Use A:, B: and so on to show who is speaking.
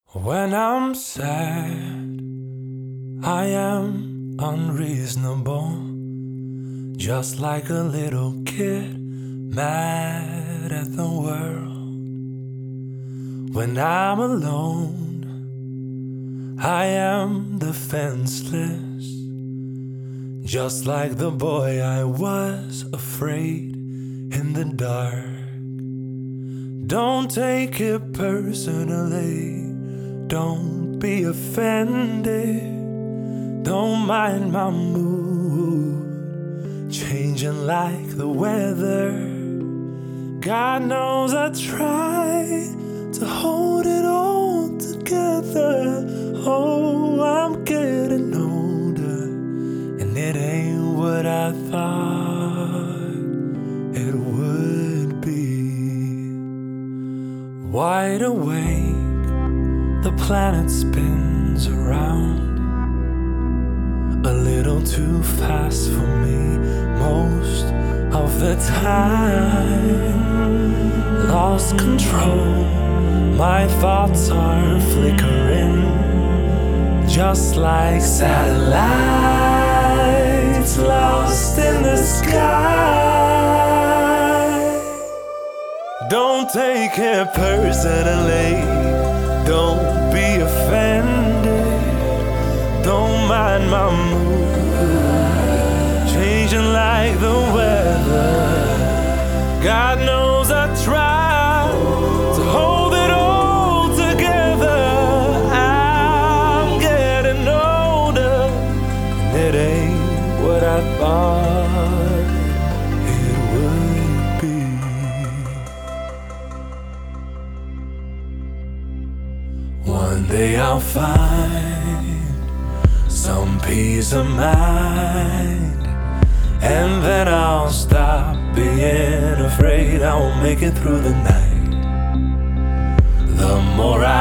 A: When I'm sad, I am unreasonable, just like a little kid mad at the world. When I'm alone, I am defenseless, just like the boy I was afraid in the dark. Don't take it personally, don't be offended. Don't mind my mood changing like the weather. God knows I try to hold it all together. Oh, I'm getting older, and it ain't what I thought it would be. Wide awake, the planet spins around a little too fast for me most of the time. Lost control, my thoughts are flickering, just like satellites lost in the sky. Don't take it personally, don't be offended. Don't mind my mood changing like the weather. God knows I try to hold it all together. I'm getting older, and it ain't what I thought it would be. One day I'll find some peace of mind, and then I'll stop being afraid I won't make it through the night. The more I